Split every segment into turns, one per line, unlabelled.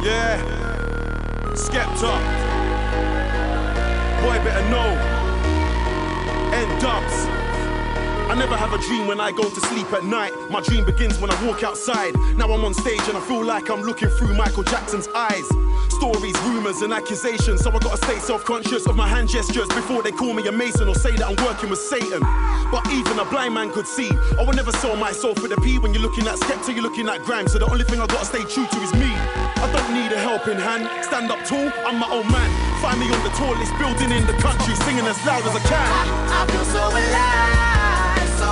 Yeah, Skepta. Boy better know. N-Dubs. I never have a dream when I go to sleep at night. My dream begins when I walk outside. Now I'm on stage and I feel like I'm looking through Michael Jackson's eyes. Stories, rumours and accusations, so I gotta stay self-conscious of my hand gestures before they call me a mason or say that I'm working with Satan. But even a blind man could see, I would never sell my soul for the P. When you're looking at Skepta, you're looking at grime, so the only thing I gotta stay true to is me. I don't need a helping hand, stand up tall, I'm my own man. Find me on the tallest building in the country, singing as loud as I can.
I feel so alive, so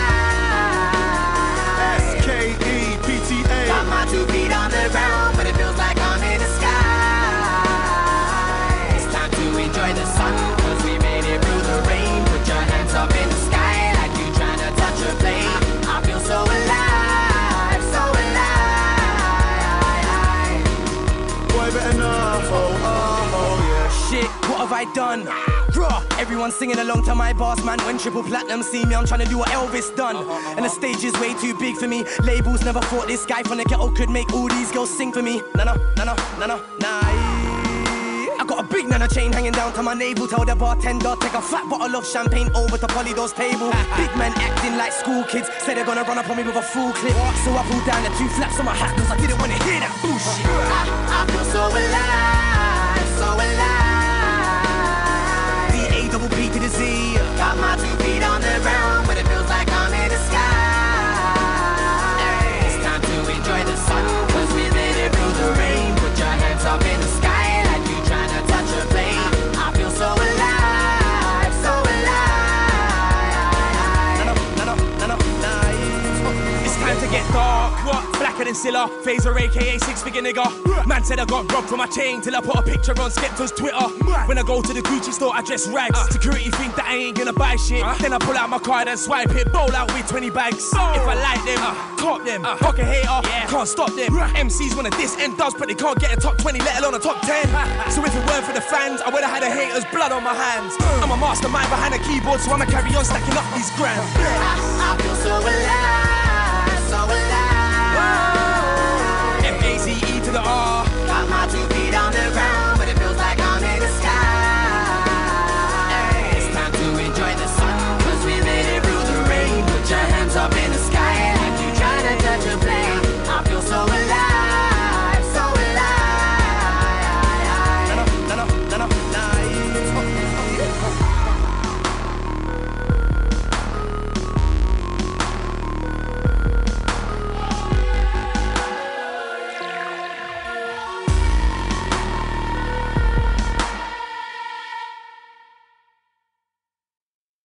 alive.
S-K-E-P-T-A.
Got my 2 feet on the ground, but it feels like I'm in the sky. It's time to enjoy the sun, cause we made it through the rain. Put your hands up in the sky like you trying to touch a plane. I feel so alive, so alive.
Boy better know, oh yeah.
Shit, what have I done? Raw, everyone singing along to my boss, man. When Triple Platinum see me, I'm trying to do what Elvis done. And the stage is way too big for me. Labels never thought this guy from the ghetto could make all these girls sing for me. Nah. I got a big nana chain hanging down to my navel. Tell the bartender, take a fat bottle of champagne over to Polydor's table. Big man acting like school kids, say they're gonna run up on me with a full clip. So I pulled down the 2 flaps on my hat, cause I didn't want to hear that bullshit.
I feel so alive, so alive.
Double P to the Z.
Got my 2 feet on the ground, but it feels like I'm in the sky. It's time to enjoy the sun, cause we made it through the rain. Put your hands up in the sky like you trying to touch a plane. I feel so alive, so alive.
It's time to get dark. What? Blacker than Silla, Phaser aka 6-figure nigga. Man said I got robbed from my chain till I put a picture on Skepta's Twitter. When I go to the Gucci store, I dress rags. Security think that I ain't gonna buy shit. Then I pull out my card and swipe it, bowl out with 20 bags. If I like them, cop them. Fuck a hater, can't stop them. MCs wanna diss N-Dubs, but they can't get a top 20, let alone a top 10. So if it weren't for the fans, I would've had a hater's blood on my hands. I'm a mastermind behind a keyboard, so I'ma carry on stacking up these grams.
I feel so alive.